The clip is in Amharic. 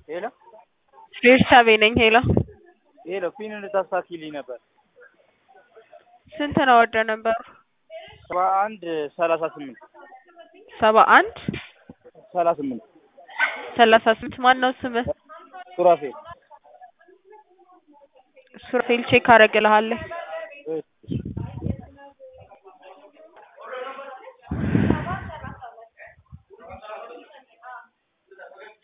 ሄሎ ቤርሳቤ ነኝ። ሄሎ ሄሎ ፒን እንድታሳኪልኝ ነበር። ስንት ነው ወደ ነበሩ? 71 71 38 38 ማን ነው ስምህ? ሱራፌል ሱራፌል ቼክ አደርግልሃለሁ።